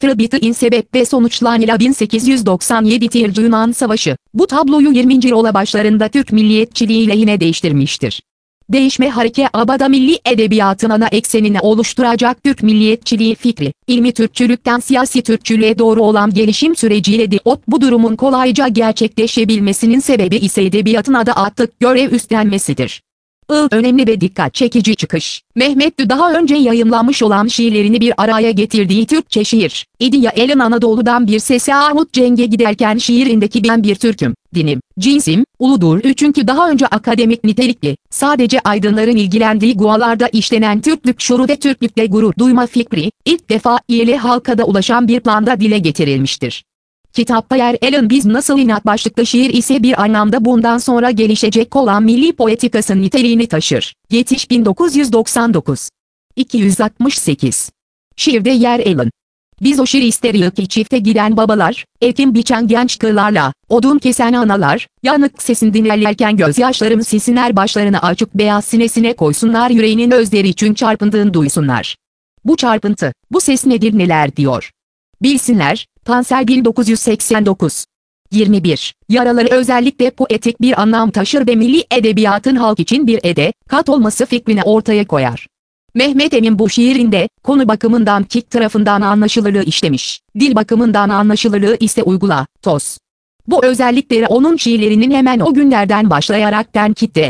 Tribüt'in sebep ve sonuçlarıyla 1897 Yunan Savaşı, bu tabloyu 20. yüzyıl başlarında Türk milliyetçiliği lehine değiştirmiştir. Değişme hareke abada milli edebiyatın ana eksenini oluşturacak Türk milliyetçiliği fikri, ilmi Türkçülükten siyasi Türkçülüğe doğru olan gelişim süreciyle bu durumun kolayca gerçekleşebilmesinin sebebi ise edebiyatın adı attık görev üstlenmesidir. Önemli ve dikkat çekici çıkış, Mehmet daha önce yayımlanmış olan şiirlerini bir araya getirdiği Türkçe şiir, İdya Elin Anadolu'dan bir sesi Armut Ceng'e giderken şiirindeki ben bir Türk'üm, dinim, cinsim, uludur. Çünkü daha önce akademik nitelikli, sadece aydınların ilgilendiği gualarda işlenen Türklük şuuru ve Türklükle gurur duyma fikri, ilk defa ile halkada ulaşan bir planda dile getirilmiştir. Kitapta yer alan Biz Nasıl İnat başlıklı şiir ise bir anlamda bundan sonra gelişecek olan milli poetikasının niteliğini taşır. Yetiş 1999. 268. Şiirde yer alan. Biz o şiir isteriz ki çifte giden babalar, ekim biçen genç kızlarla, odun kesen analar, yanık sesini dinlerken gözyaşlarım sesiner başlarını açık beyaz sinesine koysunlar yüreğinin özleri için çarpındığını duysunlar. Bu çarpıntı, bu ses nedir neler diyor. Bilsinler. Pansel 1989. 21. Yaraları özellikle poetik bir anlam taşır ve milli edebiyatın halk için bir kat olması fikrini ortaya koyar. Mehmet Emin bu şiirinde, konu bakımından kick tarafından anlaşılırlığı işlemiş, dil bakımından anlaşılırlığı ise uygula, toz. Bu özellikleri onun şiirlerinin hemen o günlerden başlayarak tenkite,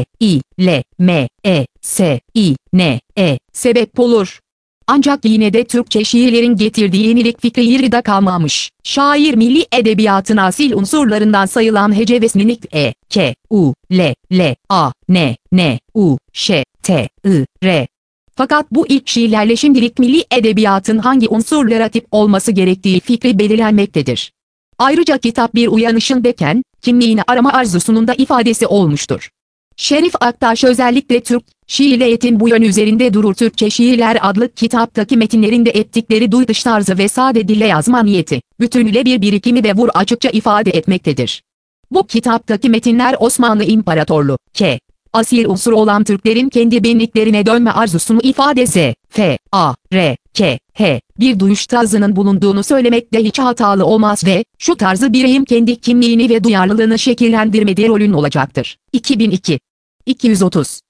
sebep olur. Ancak yine de Türkçe şiirlerin getirdiği yenilik fikri yarıda kalmamış. Şair milli edebiyatın asil unsurlarından sayılan hece ve sinik k, u, l, a, n, u, ş, t, i, r. Fakat bu ilk şiirlerle şimdilik milli edebiyatın hangi unsurlara tip olması gerektiği fikri belirlenmektedir. Ayrıca kitap bir uyanışın beken, kimliğini arama arzusunun da ifadesi olmuştur. Şerif Aktaş özellikle Türk şiiriyetin bu yön üzerinde durur. Türkçe Şiirler adlı kitaptaki metinlerinde ettikleri duyguş tarzı ve sade dille yazma niyeti, bütünüyle bir birikimi ve vur açıkça ifade etmektedir. Bu kitaptaki metinler Osmanlı İmparatorluğu, asil unsur olan Türklerin kendi benliklerine dönme arzusunu ifadesi, bir duyuş tarzının bulunduğunu söylemekte hiç hatalı olmaz ve, şu tarzı bireyin kendi kimliğini ve duyarlılığını şekillendirmede rolün olacaktır. 2002. 230.